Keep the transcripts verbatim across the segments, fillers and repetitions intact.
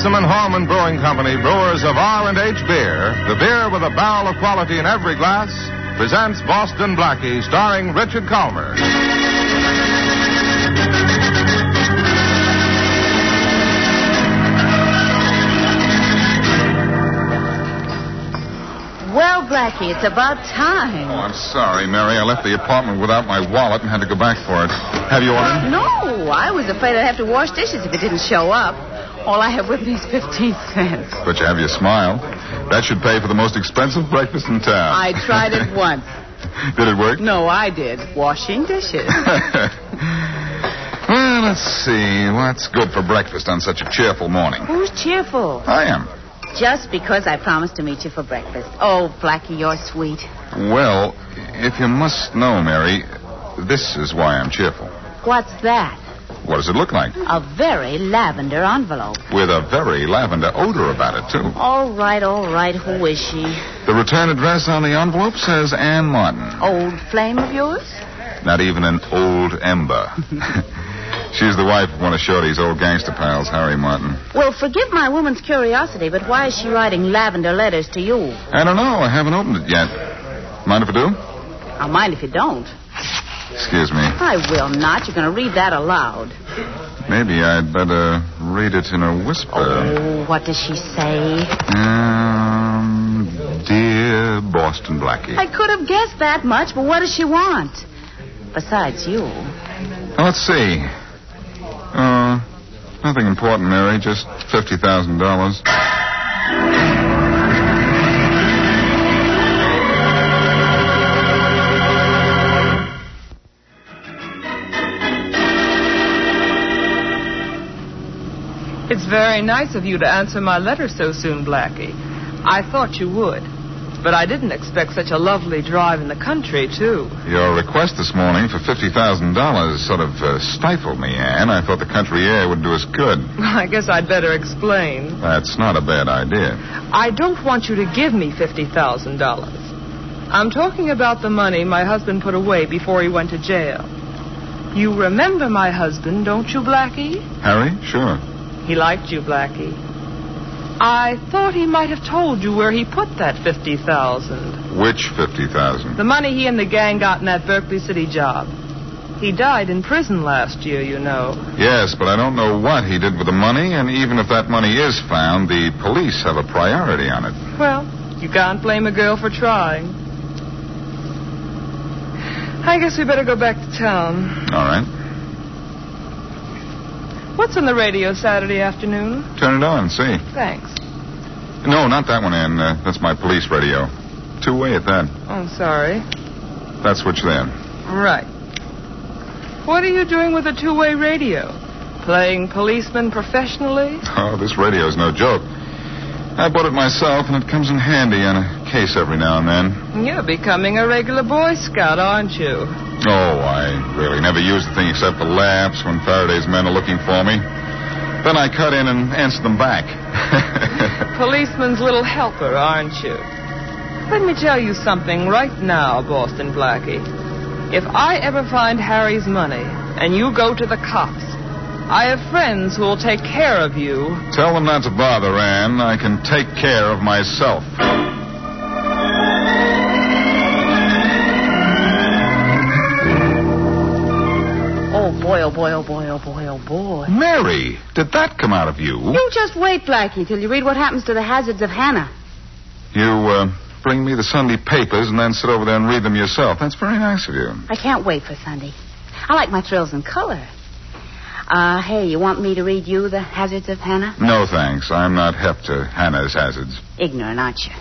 Handsome and Horman Brewing Company, brewers of R and H Beer, the beer with a barrel of quality in every glass, presents Boston Blackie, starring Richard Calmer. Well, Blackie, it's about time. Oh, I'm sorry, Mary. I left the apartment without my wallet and had to go back for it. Have you ordered? No, I was afraid I'd have to wash dishes if it didn't show up. All I have with me is fifteen cents. But you have your smile. That should pay for the most expensive breakfast in town. I tried it once. Did it work? No, I did. Washing dishes. Well, let's see. What's good for breakfast on such a cheerful morning? Who's cheerful? I am. Just because I promised to meet you for breakfast. Oh, Blackie, you're sweet. Well, if you must know, Mary, this is why I'm cheerful. What's that? What does it look like? A very lavender envelope. With a very lavender odor about it, too. All right, all right. Who is she? The return address on the envelope says Ann Martin. Old flame of yours? Not even an old ember. She's the wife of one of Shorty's old gangster pals, Harry Martin. Well, forgive my woman's curiosity, but why is she writing lavender letters to you? I don't know. I haven't opened it yet. Mind if I do? I'll mind if you don't. Excuse me. I will not. You're going to read that aloud. Maybe I'd better read it in a whisper. Oh, what does she say? Um, dear Boston Blackie. I could have guessed that much, but what does she want? Besides you. Now, let's see. Uh, nothing important, Mary. Just fifty thousand dollars. It's very nice of you to answer my letter so soon, Blackie. I thought you would. But I didn't expect such a lovely drive in the country, too. Your request this morning for fifty thousand dollars sort of uh, stifled me, Ann. I thought the country air would do us good. I guess I'd better explain. That's not a bad idea. I don't want you to give me fifty thousand dollars. I'm talking about the money my husband put away before he went to jail. You remember my husband, don't you, Blackie? Harry? Sure. He liked you, Blackie. I thought he might have told you where he put that fifty thousand dollars. Which fifty thousand dollars? The money he and the gang got in that Berkeley City job. He died in prison last year, you know. Yes, but I don't know what he did with the money, and even if that money is found, the police have a priority on it. Well, you can't blame a girl for trying. I guess we better go back to town. All right. What's on the radio Saturday afternoon? Turn it on and see. Thanks. No, not that one, Ann. Uh, that's my police radio. Two-way at that. Oh, sorry. That switch there. Right. What are you doing with a two-way radio? Playing policeman professionally? Oh, this radio's no joke. I bought it myself, and it comes in handy on a case every now and then. You're becoming a regular Boy Scout, aren't you? Oh, I really never use the thing except for laughs when Faraday's men are looking for me. Then I cut in and answer them back. Policeman's little helper, aren't you? Let me tell you something right now, Boston Blackie. If I ever find Harry's money and you go to the cops, I have friends who will take care of you. Tell them not to bother, Ann. I can take care of myself. Oh, boy, oh, boy, oh, boy, oh, boy, oh, boy. Mary, did that come out of you? You just wait, Blackie, till you read what happens to the hazards of Hannah. You, uh, bring me the Sunday papers and then sit over there and read them yourself. That's very nice of you. I can't wait for Sunday. I like my thrills in color. Uh, hey, you want me to read you the hazards of Hannah? No, thanks. I'm not hep to Hannah's hazards. Ignorant, aren't you?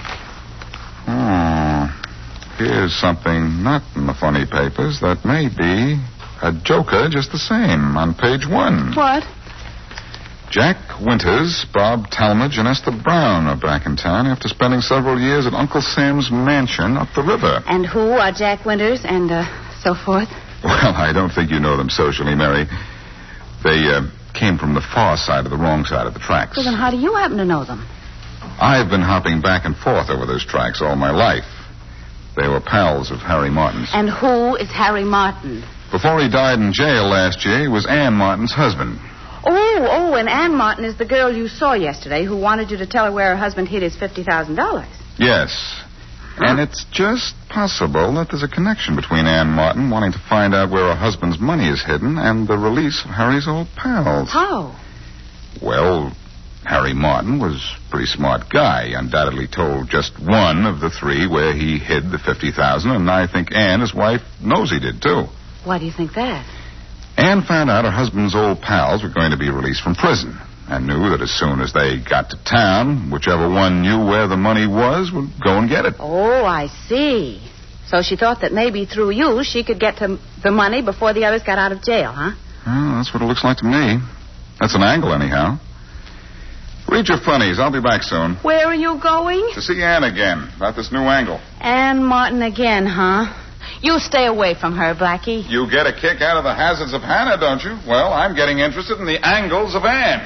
Oh, here's something not in the funny papers that may be a joker just the same on page one. What? Jack Winters, Bob Talmadge, and Esther Brown are back in town after spending several years at Uncle Sam's mansion up the river. And who are Jack Winters and uh, so forth? Well, I don't think you know them socially, Mary. They uh, came from the far side of the wrong side of the tracks. Well, then how do you happen to know them? I've been hopping back and forth over those tracks all my life. They were pals of Harry Martin's. And who is Harry Martin? Before he died in jail last year, he was Ann Martin's husband. Oh, oh, and Ann Martin is the girl you saw yesterday who wanted you to tell her where her husband hid his fifty thousand dollars. Yes. Huh? And it's just possible that there's a connection between Ann Martin wanting to find out where her husband's money is hidden and the release of Harry's old pals. How? Well, Harry Martin was a pretty smart guy. He undoubtedly told just one of the three where he hid the fifty thousand dollars, and I think Ann, his wife, knows he did, too. Why do you think that? Ann found out her husband's old pals were going to be released from prison and knew that as soon as they got to town, whichever one knew where the money was would go and get it. Oh, I see. So she thought that maybe through you she could get to the money before the others got out of jail, huh? Well, that's what it looks like to me. That's an angle, anyhow. Read your funnies. I'll be back soon. Where are you going? To see Ann again about this new angle. Ann Martin again, huh? You stay away from her, Blackie. You get a kick out of the hazards of Hannah, don't you? Well, I'm getting interested in the angles of Ann.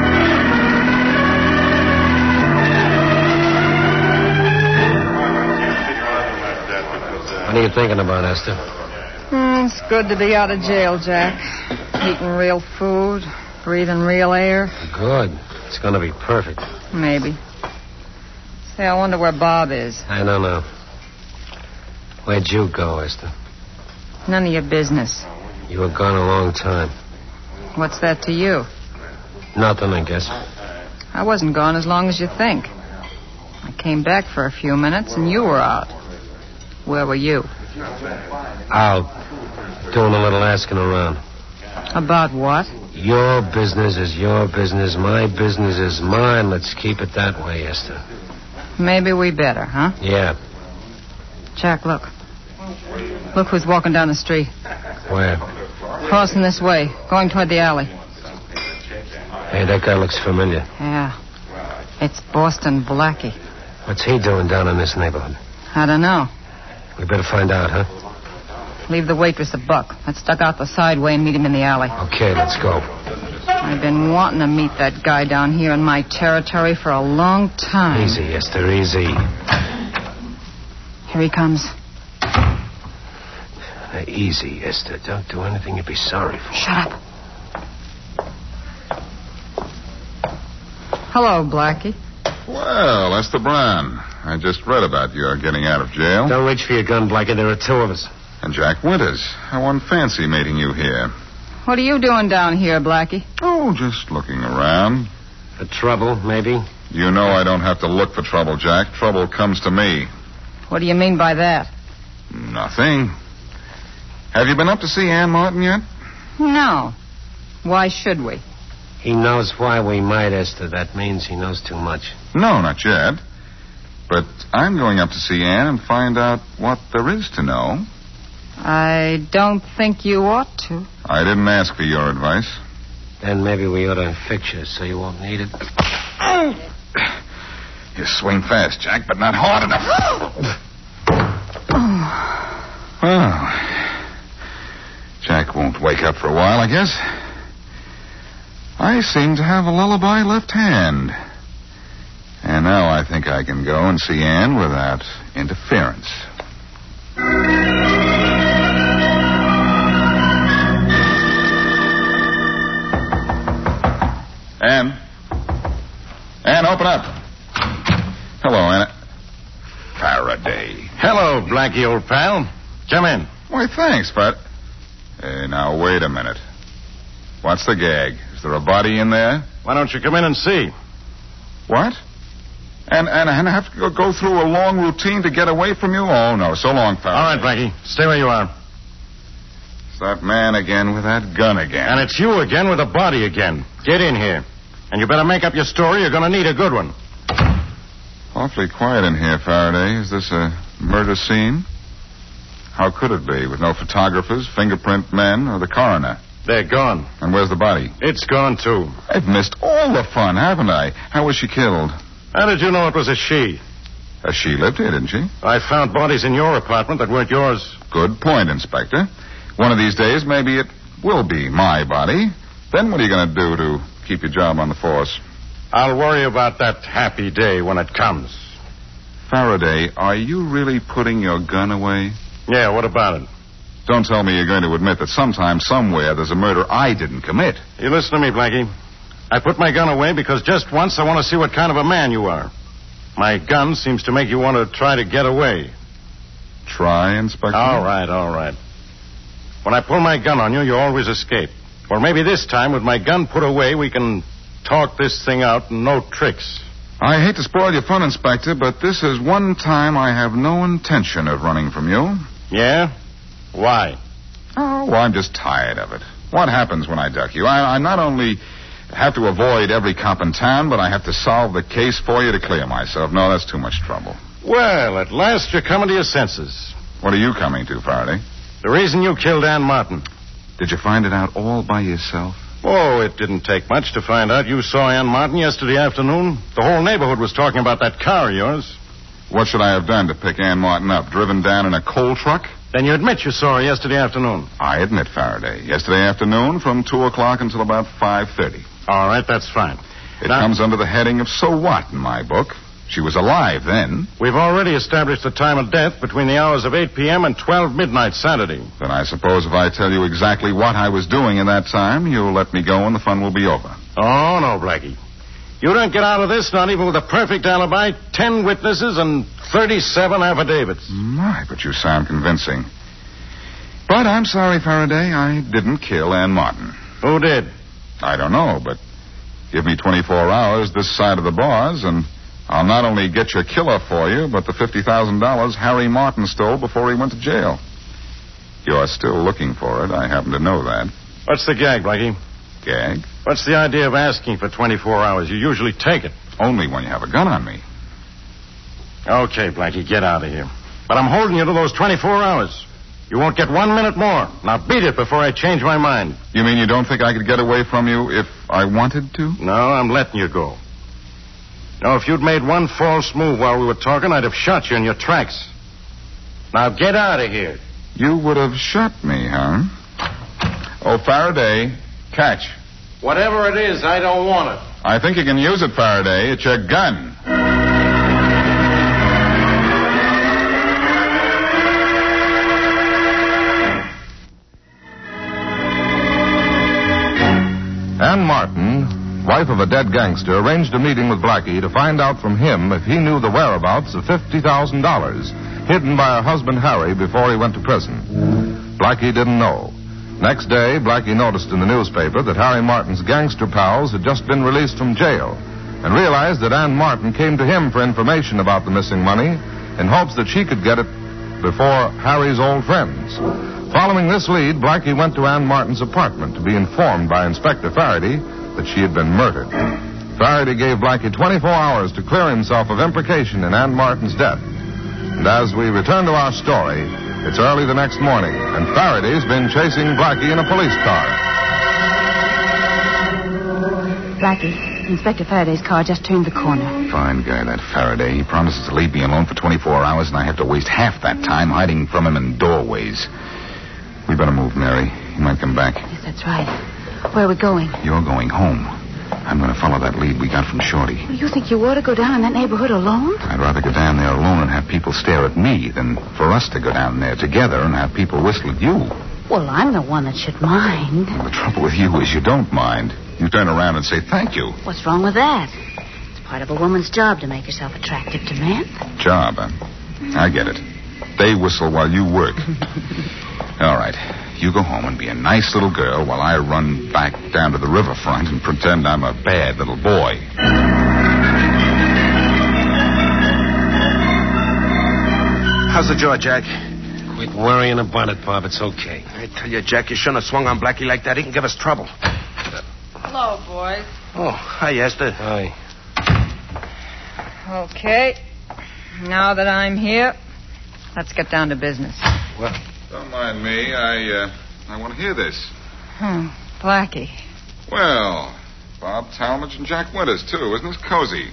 What are you thinking about, Esther? Mm, it's good to be out of jail, Jack. Eating real food, breathing real air. Good. It's going to be perfect. Maybe. Say, I wonder where Bob is. I don't know. Where'd you go, Esther? None of your business. You were gone a long time. What's that to you? Nothing, I guess. I wasn't gone as long as you think. I came back for a few minutes and you were out. Where were you? Out. Doing a little asking around. About what? Your business is your business. My business is mine. Let's keep it that way, Esther. Maybe we better, huh? Yeah. Jack, look. Look who's walking down the street. Where? Crossing this way, going toward the alley. Hey, that guy looks familiar. Yeah. It's Boston Blackie. What's he doing down in this neighborhood? I don't know. We better find out, huh? Leave the waitress a buck. Let's duck out the side way and meet him in the alley. Okay, let's go. I've been wanting to meet that guy down here in my territory for a long time. Easy, Esther, easy. Here he comes. Now, easy, Esther. Don't do anything you'd be sorry for. Shut up. Hello, Blackie. Well, Esther Brown. I just read about your getting out of jail. Don't reach for your gun, Blackie. There are two of us. And Jack Winters. I won't fancy meeting you here. What are you doing down here, Blackie? Oh, just looking around. For trouble, maybe? You know I don't have to look for trouble, Jack. Trouble comes to me. What do you mean by that? Nothing. Have you been up to see Ann Martin yet? No. Why should we? He knows why we might, Esther. That means he knows too much. No, not yet. But I'm going up to see Ann and find out what there is to know. I don't think you ought to. I didn't ask for your advice. Then maybe we ought to fix you so you won't need it. You swing fast, Jack, but not hard enough. Well, Jack won't wake up for a while, I guess. I seem to have a lullaby left hand. And now I think I can go and see Ann without interference. Ann? Ann, open up. Hello, Ann. Faraday. Hello, Blackie, old pal. Come in. Why, thanks, but... Hey, now, wait a minute. What's the gag? Is there a body in there? Why don't you come in and see? What? And and, and I have to go, go through a long routine to get away from you? Oh, no. So long, Faraday. All right, Blackie. Stay where you are. It's that man again with that gun again. And it's you again with a body again. Get in here. And you better make up your story. You're going to need a good one. Awfully quiet in here, Faraday. Is this a murder scene? How could it be, with no photographers, fingerprint men, or the coroner? They're gone. And where's the body? It's gone, too. I've missed all the fun, haven't I? How was she killed? How did you know it was a she? Uh, she lived here, didn't she? I found bodies in your apartment that weren't yours. Good point, Inspector. One of these days, maybe it will be my body. Then what are you going to do to keep your job on the force? I'll worry about that happy day when it comes. Faraday, are you really putting your gun away? Yeah, what about it? Don't tell me you're going to admit that sometime, somewhere, there's a murder I didn't commit. You listen to me, Blackie. I put my gun away because just once I want to see what kind of a man you are. My gun seems to make you want to try to get away. Try, Inspector? All right, all right. When I pull my gun on you, you always escape. Well, maybe this time, with my gun put away, we can talk this thing out and no tricks. I hate to spoil your fun, Inspector, but this is one time I have no intention of running from you. Yeah? Why? Oh, well, I'm just tired of it. What happens when I duck you? I, I not only have to avoid every cop in town, but I have to solve the case for you to clear myself. No, that's too much trouble. Well, at last you're coming to your senses. What are you coming to, Faraday? The reason you killed Ann Martin. Did you find it out all by yourself? Oh, it didn't take much to find out. You saw Ann Martin yesterday afternoon. The whole neighborhood was talking about that car of yours. What should I have done to pick Ann Martin up? Driven down in a coal truck? Then you admit you saw her yesterday afternoon. I admit, Faraday. Yesterday afternoon from two o'clock until about five thirty. All right, that's fine. It now, comes under the heading of so what in my book. She was alive then. We've already established the time of death between the hours of eight p.m. and twelve midnight Saturday. Then I suppose if I tell you exactly what I was doing in that time, you'll let me go and the fun will be over. Oh, no, Blackie. You don't get out of this, not even with a perfect alibi, ten witnesses, and thirty-seven affidavits. My, but you sound convincing. But I'm sorry, Faraday, I didn't kill Ann Martin. Who did? I don't know, but give me twenty-four hours this side of the bars, and I'll not only get your killer for you, but the fifty thousand dollars Harry Martin stole before he went to jail. You're still looking for it. I happen to know that. What's the gag, Blackie? Gag? What's the idea of asking for twenty-four hours? You usually take it. Only when you have a gun on me. Okay, Blackie, get out of here. But I'm holding you to those twenty-four hours. You won't get one minute more. Now beat it before I change my mind. You mean you don't think I could get away from you if I wanted to? No, I'm letting you go. Now, if you'd made one false move while we were talking, I'd have shot you in your tracks. Now get out of here. You would have shot me, huh? Oh, Faraday, catch. Whatever it is, I don't want it. I think you can use it, Faraday. It's your gun. Ann Martin, wife of a dead gangster, arranged a meeting with Blackie to find out from him if he knew the whereabouts of fifty thousand dollars hidden by her husband Harry before he went to prison. Blackie didn't know. Next day, Blackie noticed in the newspaper that Harry Martin's gangster pals had just been released from jail and realized that Ann Martin came to him for information about the missing money in hopes that she could get it before Harry's old friends. Following this lead, Blackie went to Ann Martin's apartment to be informed by Inspector Faraday that she had been murdered. Faraday gave Blackie twenty-four hours to clear himself of implication in Ann Martin's death. And as we return to our story, it's early the next morning, and Faraday's been chasing Blackie in a police car. Blackie, Inspector Faraday's car just turned the corner. Fine guy, that Faraday. He promises to leave me alone for twenty-four hours, and I have to waste half that time hiding from him in doorways. We better move, Mary. He might come back. Yes, that's right. Where are we going? You're going home. I'm going to follow that lead we got from Shorty. You think you ought to go down in that neighborhood alone? I'd rather go down there alone and have people stare at me than for us to go down there together and have people whistle at you. Well, I'm the one that should mind. Well, the trouble with you is you don't mind. You turn around and say thank you. What's wrong with that? It's part of a woman's job to make herself attractive to men. Job, huh? I get it. They whistle while you work. All right. You go home and be a nice little girl while I run back down to the riverfront and pretend I'm a bad little boy. How's the jaw, Jack? Quit worrying about it, Bob. It's okay. I tell you, Jack, you shouldn't have swung on Blackie like that. He can give us trouble. Hello, boys. Oh, hi, Esther. Hi. Okay. Now that I'm here, let's get down to business. Well, don't mind me. I, uh, I want to hear this. Hmm. Blackie. Well, Bob Talmadge and Jack Winters, too. Isn't this cozy?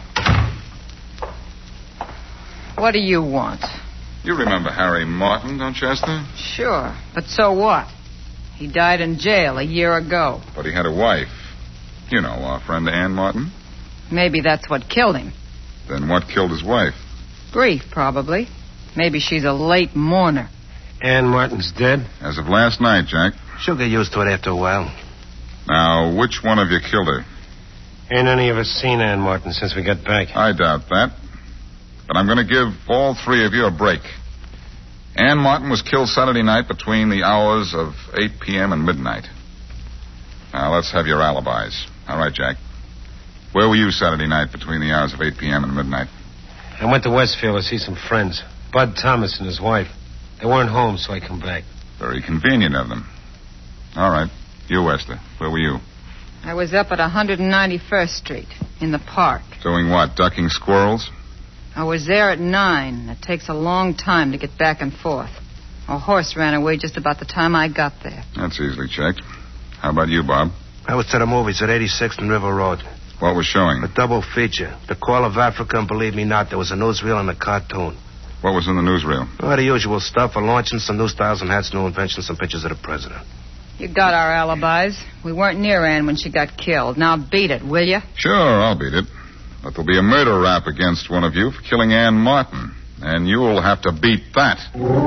What do you want? You remember Harry Martin, don't you, Esther? Sure. But so what? He died in jail a year ago. But he had a wife. You know, our friend Ann Martin. Maybe that's what killed him. Then what killed his wife? Grief, probably. Maybe she's a late mourner. Ann Martin's dead? As of last night, Jack. She'll get used to it after a while. Now, which one of you killed her? Ain't any of us seen Ann Martin since we got back. I doubt that. But I'm going to give all three of you a break. Ann Martin was killed Saturday night between the hours of eight p.m. and midnight. Now, let's have your alibis. All right, Jack. Where were you Saturday night between the hours of eight p.m. and midnight? I went to Westfield to see some friends. Bud Thomas and his wife. They weren't home, so I come back. Very convenient of them. All right. You, Esther. Where were you? I was up at one ninety-first Street, in the park. Doing what, ducking squirrels? I was there at nine. It takes a long time to get back and forth. A horse ran away just about the time I got there. That's easily checked. How about you, Bob? I was to the movies at eighty-sixth and River Road. What was showing? A double feature. The Call of Africa, and believe me not, there was a newsreel and a cartoon. What was in the newsreel? Oh, the usual stuff. A launching, some new styles and hats, new inventions, some pictures of the president. You got our alibis. We weren't near Ann when she got killed. Now beat it, will you? Sure, I'll beat it. But there'll be a murder rap against one of you for killing Ann Martin. And you'll have to beat that.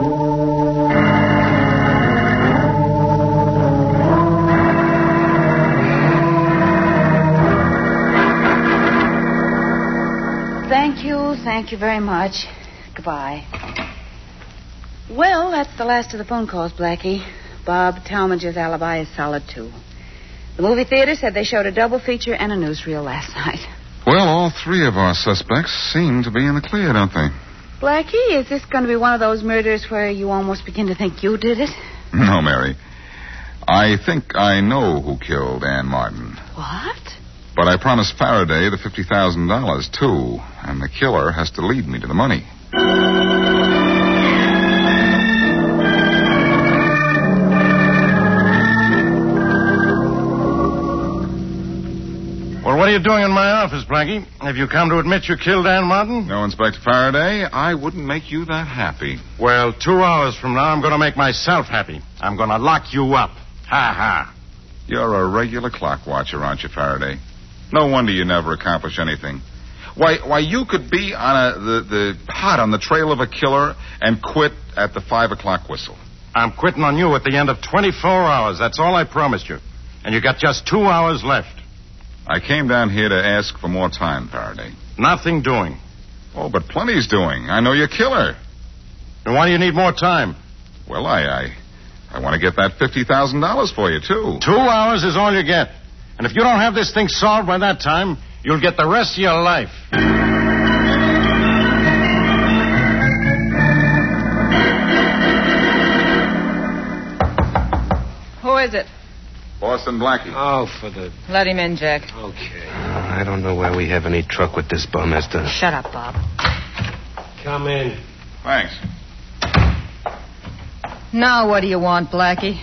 Thank you, thank you very much. Goodbye. Well, that's the last of the phone calls, Blackie. Bob Talmadge's alibi is solid, too. The movie theater said they showed a double feature and a newsreel last night. Well, all three of our suspects seem to be in the clear, don't they? Blackie, is this going to be one of those murders where you almost begin to think you did it? No, Mary. I think I know who killed Ann Martin. What? But I promised Faraday the fifty thousand dollars, too. And the killer has to lead me to the money. Well, what are you doing in my office, Blackie? Have you come to admit you killed Ann Martin? No, Inspector Faraday, I wouldn't make you that happy. Well, two hours from now, I'm going to make myself happy. I'm going to lock you up. Ha ha. You're a regular clock watcher, aren't you, Faraday? No wonder you never accomplish anything. Why, why, you could be on a, the, the hot on the trail of a killer and quit at the five o'clock whistle. I'm quitting on you at the end of twenty-four hours. That's all I promised you. And you got just two hours left. I came down here to ask for more time, Faraday. Nothing doing. Oh, but plenty's doing. I know you're killer. And why do you need more time? Well, I, I, I want to get that fifty thousand dollars for you, too. Two hours is all you get. And if you don't have this thing solved by that time, you'll get the rest of your life. Who is it? Boston Blackie. Oh, for the... Let him in, Jack. Okay. I don't know why we have any truck with this bum, Esther. Shut up, Bob. Come in. Thanks. Now what do you want, Blackie?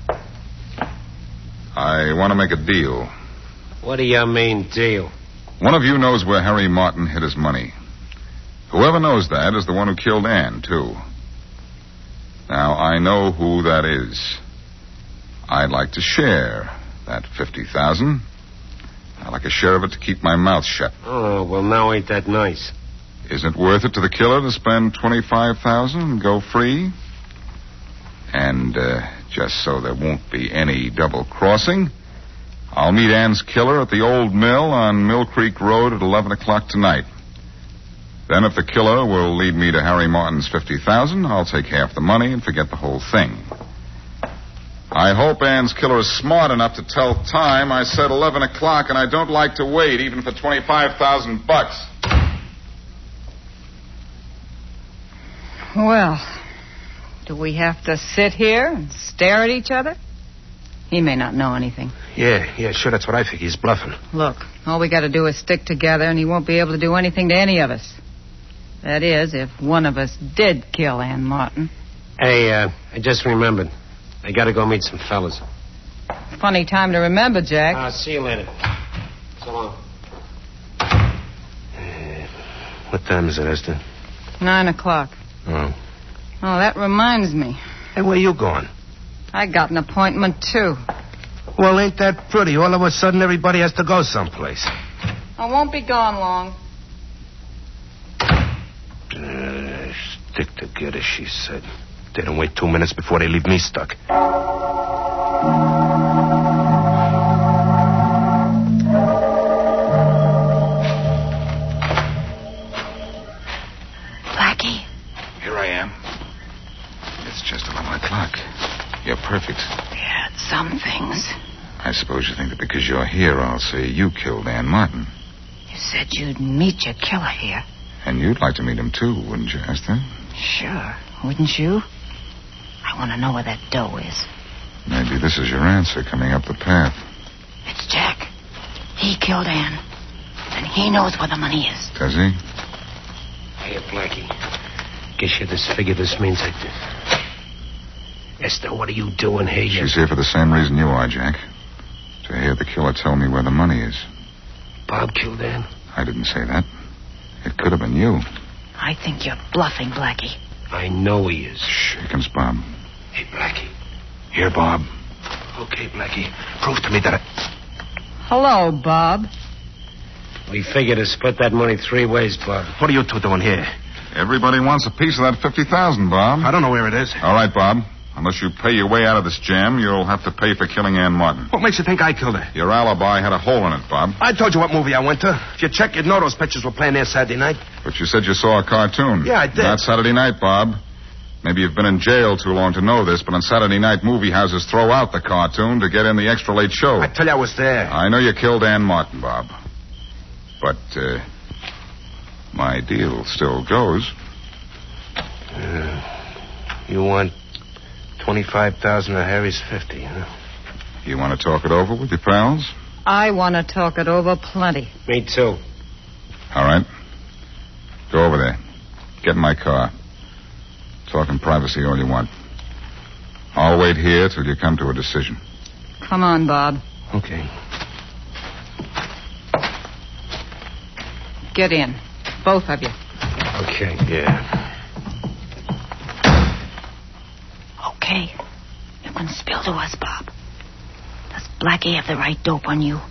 I want to make a deal. What do you mean, deal? One of you knows where Harry Martin hid his money. Whoever knows that is the one who killed Ann, too. Now, I know who that is. I'd like to share that fifty thousand. I'd like a share of it to keep my mouth shut. Oh, well, now ain't that nice. Isn't it worth it to the killer to spend twenty-five thousand and go free? And, uh, just so there won't be any double crossing, I'll meet Ann's killer at the old mill on Mill Creek Road at eleven o'clock tonight. Then if the killer will lead me to Harry Martin's fifty thousand, I'll take half the money and forget the whole thing. I hope Ann's killer is smart enough to tell time. I said eleven o'clock, and I don't like to wait, even for twenty-five thousand bucks. Well, do we have to sit here and stare at each other? He may not know anything. Yeah, yeah, sure, that's what I think. He's bluffing. Look, all we got to do is stick together, and he won't be able to do anything to any of us. That is, if one of us did kill Ann Martin. Hey, uh, I just remembered. I got to go meet some fellas. Funny time to remember, Jack. Uh, see you later. So long. Uh, what time is it, Esther? Nine o'clock. Oh. Oh, that reminds me. Hey, where you going? I got an appointment, too. Well, ain't that pretty? All of a sudden, everybody has to go someplace. I won't be gone long. Uh, stick together, she said. They don't wait two minutes before they leave me stuck. Blackie? Here I am. It's just eleven o'clock. You're perfect. Yeah, some things. I suppose you think that because you're here, I'll say you killed Ann Martin. You said you'd meet your killer here. And you'd like to meet him, too, wouldn't you, Esther? Sure. Wouldn't you? I want to know where that dough is. Maybe this is your answer coming up the path. It's Jack. He killed Ann. And he knows where the money is. Does he? Hey, Blackie. Guess you disfigured this means I... Esther, what are you doing here? She's here for the same reason you are, Jack. To hear the killer tell me where the money is. Bob killed Ann? I didn't say that. It could have been you. I think you're bluffing, Blackie. I know he is. Shh, here comes Bob. Hey, Blackie. Here, Bob. Okay, Blackie. Prove to me that I... Hello, Bob. We figured to split that money three ways, Bob. What are you two doing here? Everybody wants a piece of that fifty thousand dollars, Bob. I don't know where it is. All right, Bob. Unless you pay your way out of this jam, you'll have to pay for killing Ann Martin. What makes you think I killed her? Your alibi had a hole in it, Bob. I told you what movie I went to. If you check, you'd know those pictures were playing there Saturday night. But you said you saw a cartoon. Yeah, I did. Not Saturday night, Bob. Maybe you've been in jail too long to know this, but on Saturday night, movie houses throw out the cartoon to get in the extra late show. I tell you I was there. I know you killed Ann Martin, Bob. But, uh, my deal still goes. Uh, you want twenty-five thousand of Harry's fifty, huh? You want to talk it over with your pals? I want to talk it over plenty. Me too. All right. Go over there. Get in my car. Talk in privacy all you want. I'll wait here till you come to a decision. Come on, Bob. Okay. Get in. Both of you. Okay. Yeah. Okay. You can spill to us, Bob. Does Blackie have the right dope on you?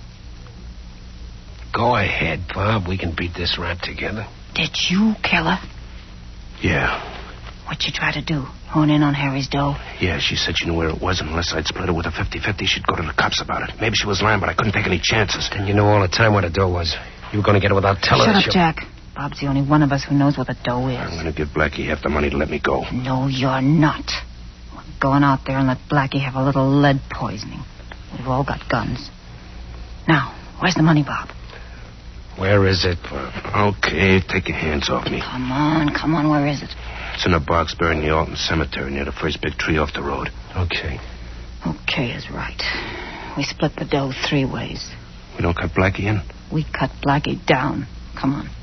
Go ahead, Bob. We can beat this rap together. Did you kill her? Yeah. What'd you try to do? Hone in on Harry's dough? Yeah, she said she knew where it was, and unless I'd split it with a fifty-fifty, she'd go to the cops about it. Maybe she was lying, but I couldn't take any chances. Then you knew all the time where the dough was. You were going to get it without telling Shut us. up, Jack. Bob's the only one of us who knows where the dough is. I'm going to give Blackie half the money to let me go. No, you're not. We're going out there and let Blackie have a little lead poisoning. We've all got guns. Now, where's the money, Bob? Where is it, Bob? Okay, take your hands off me. Come on, come on, where is it? It's in a box buried in the Alton Cemetery near the first big tree off the road. Okay. Okay is right. We split the dough three ways. We don't cut Blackie in? We cut Blackie down. Come on.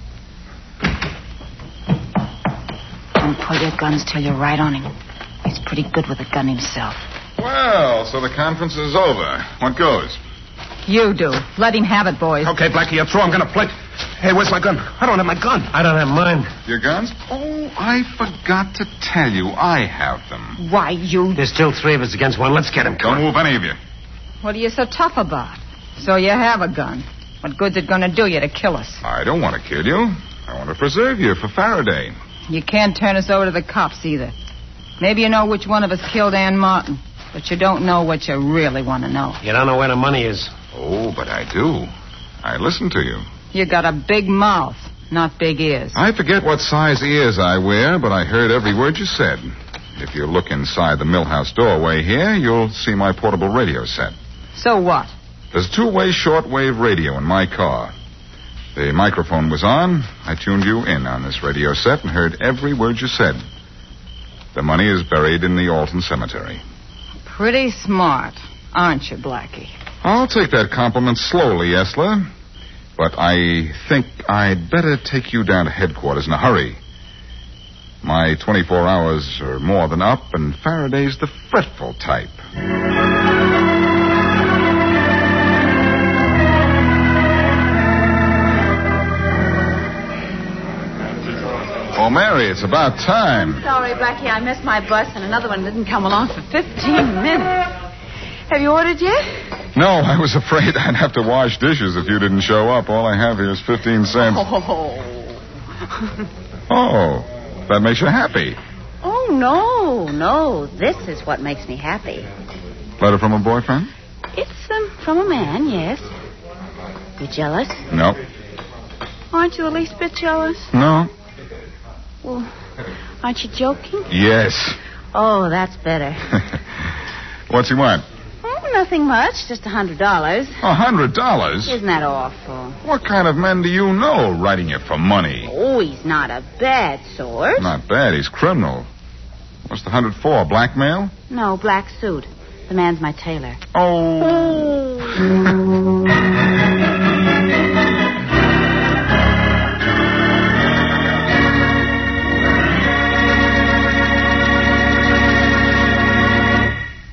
Don't pull your guns till you're right on him. He's pretty good with a gun himself. Well, so the conference is over. What goes? You do. Let him have it, boys. Okay, Blackie, you're through. I'm going to play. Hey, where's my gun? I don't have my gun. I don't have mine. Your guns? Oh, I forgot to tell you. I have them. Why, you... There's still three of us against one. Let's get him. Don't move, any of you. What are you so tough about? So you have a gun. What good's it going to do you to kill us? I don't want to kill you. I want to preserve you for Faraday. You can't turn us over to the cops either. Maybe you know which one of us killed Ann Martin, but you don't know what you really want to know. You don't know where the money is. Oh, but I do. I listen to you. You got a big mouth, not big ears. I forget what size ears I wear, but I heard every word you said. If you look inside the millhouse doorway here, you'll see my portable radio set. So what? There's a two-way shortwave radio in my car. The microphone was on. I tuned you in on this radio set and heard every word you said. The money is buried in the Alton Cemetery. Pretty smart, aren't you, Blackie? I'll take that compliment slowly, Esler. But I think I'd better take you down to headquarters in a hurry. My twenty-four hours are more than up, and Faraday's the fretful type. Oh, Mary, it's about time. Sorry, Blackie, I missed my bus, and another one didn't come along for fifteen minutes. Have you ordered yet? No, I was afraid I'd have to wash dishes if you didn't show up. All I have here is fifteen cents. Oh. Oh, that makes you happy. Oh, Oh, no, no. This is what makes me happy. Letter from a boyfriend? It's um, from a man, yes. You jealous? No. Aren't you the least bit jealous? No. Well, aren't you joking? Yes. Oh, that's better. What's he want? Oh, nothing much. Just a hundred dollars. A hundred dollars? Isn't that awful? What kind of men do you know writing you for money? Oh, he's not a bad sort. Not bad. He's criminal. What's the hundred for? Blackmail? No, black suit. The man's my tailor. Oh.